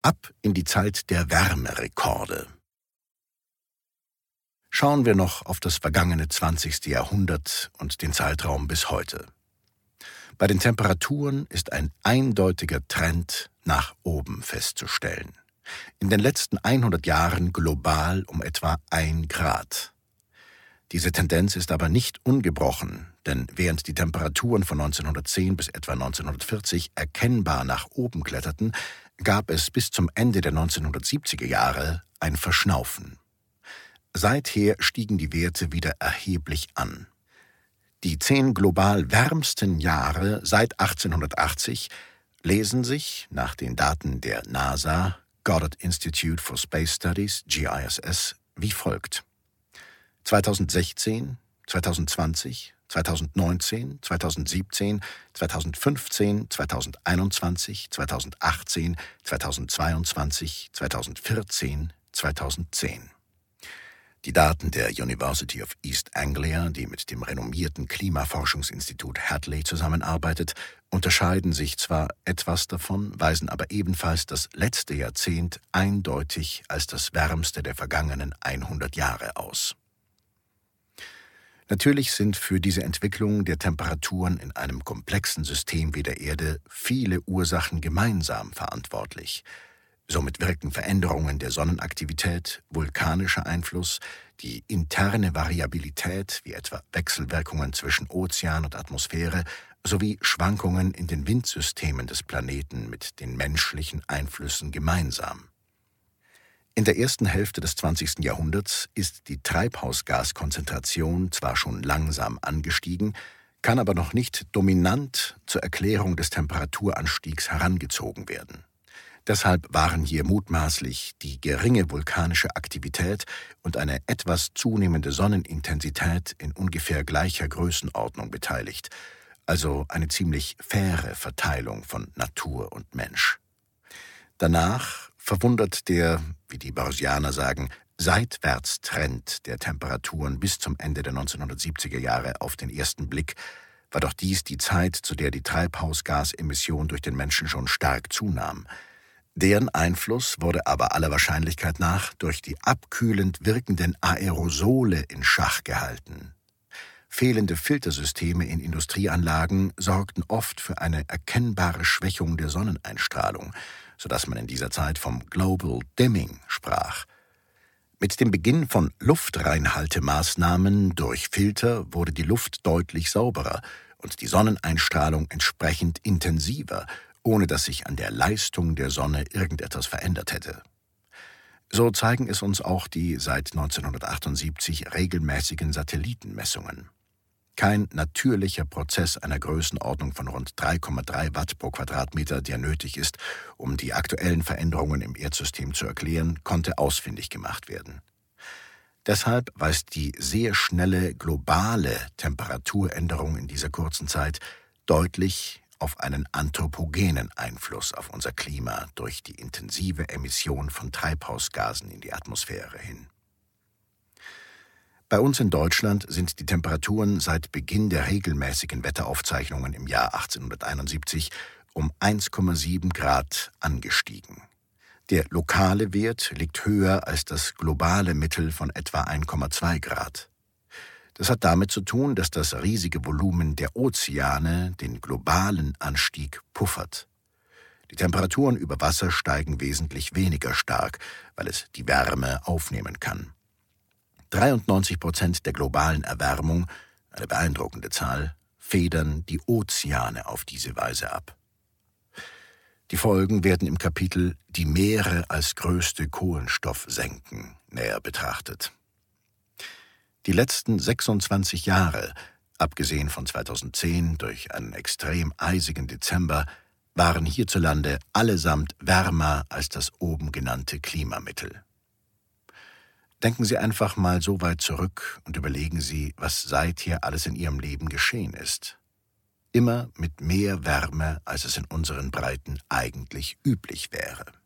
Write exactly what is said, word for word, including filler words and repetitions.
Ab in die Zeit der Wärmerekorde. Schauen wir noch auf das vergangene zwanzigste Jahrhundert und den Zeitraum bis heute. Bei den Temperaturen ist ein eindeutiger Trend nach oben festzustellen. In den letzten hundert Jahren global um etwa ein Grad. Diese Tendenz ist aber nicht ungebrochen, denn während die Temperaturen von neunzehnhundertzehn bis etwa neunzehnhundertvierzig erkennbar nach oben kletterten, gab es bis zum Ende der neunzehnhundertsiebziger Jahre ein Verschnaufen. Seither stiegen die Werte wieder erheblich an. Die zehn global wärmsten Jahre seit achtzehnhundertachtzig lesen sich, nach den Daten der NASA, Goddard Institute for Space Studies, G I S S, wie folgt: zweitausendsechzehn, zweitausendzwanzig, zweitausendneunzehn, zweitausendsiebzehn, zweitausendfünfzehn, zweitausendeinundzwanzig, zweitausendachtzehn, zweitausendzweiundzwanzig, zweitausendvierzehn, zweitausendzehn. Die Daten der University of East Anglia, die mit dem renommierten Klimaforschungsinstitut Hadley zusammenarbeitet, unterscheiden sich zwar etwas davon, weisen aber ebenfalls das letzte Jahrzehnt eindeutig als das wärmste der vergangenen hundert Jahre aus. Natürlich sind für diese Entwicklung der Temperaturen in einem komplexen System wie der Erde viele Ursachen gemeinsam verantwortlich. Somit wirken Veränderungen der Sonnenaktivität, vulkanischer Einfluss, die interne Variabilität, wie etwa Wechselwirkungen zwischen Ozean und Atmosphäre, sowie Schwankungen in den Windsystemen des Planeten mit den menschlichen Einflüssen gemeinsam. In der ersten Hälfte des zwanzigsten Jahrhunderts ist die Treibhausgaskonzentration zwar schon langsam angestiegen, kann aber noch nicht dominant zur Erklärung des Temperaturanstiegs herangezogen werden. Deshalb waren hier mutmaßlich die geringe vulkanische Aktivität und eine etwas zunehmende Sonnenintensität in ungefähr gleicher Größenordnung beteiligt, also eine ziemlich faire Verteilung von Natur und Mensch. Danach verwundert der, wie die Börsianer sagen, Seitwärtstrend der Temperaturen bis zum Ende der neunzehnhundertsiebziger Jahre auf den ersten Blick, war doch dies die Zeit, zu der die Treibhausgasemission durch den Menschen schon stark zunahm. Deren Einfluss wurde aber aller Wahrscheinlichkeit nach durch die abkühlend wirkenden Aerosole in Schach gehalten. Fehlende Filtersysteme in Industrieanlagen sorgten oft für eine erkennbare Schwächung der Sonneneinstrahlung, sodass man in dieser Zeit vom Global Dimming sprach. Mit dem Beginn von Luftreinhaltemaßnahmen durch Filter wurde die Luft deutlich sauberer und die Sonneneinstrahlung entsprechend intensiver, ohne dass sich an der Leistung der Sonne irgendetwas verändert hätte. So zeigen es uns auch die seit neunzehnhundertachtundsiebzig regelmäßigen Satellitenmessungen. Kein natürlicher Prozess einer Größenordnung von rund drei Komma drei Watt pro Quadratmeter, der nötig ist, um die aktuellen Veränderungen im Erdsystem zu erklären, konnte ausfindig gemacht werden. Deshalb weist die sehr schnelle globale Temperaturänderung in dieser kurzen Zeit deutlich auf einen anthropogenen Einfluss auf unser Klima durch die intensive Emission von Treibhausgasen in die Atmosphäre hin. Bei uns in Deutschland sind die Temperaturen seit Beginn der regelmäßigen Wetteraufzeichnungen im Jahr achtzehnhunderteinundsiebzig um eins Komma sieben Grad angestiegen. Der lokale Wert liegt höher als das globale Mittel von etwa eins Komma zwei Grad. Das hat damit zu tun, dass das riesige Volumen der Ozeane den globalen Anstieg puffert. Die Temperaturen über Wasser steigen wesentlich weniger stark, weil es die Wärme aufnehmen kann. dreiundneunzig Prozent der globalen Erwärmung, eine beeindruckende Zahl, federn die Ozeane auf diese Weise ab. Die Folgen werden im Kapitel »Die Meere als größte Kohlenstoffsenken« näher betrachtet. Die letzten sechsundzwanzig Jahre, abgesehen von zweitausendzehn durch einen extrem eisigen Dezember, waren hierzulande allesamt wärmer als das oben genannte Klimamittel. Denken Sie einfach mal so weit zurück und überlegen Sie, was seither alles in Ihrem Leben geschehen ist. Immer mit mehr Wärme, als es in unseren Breiten eigentlich üblich wäre.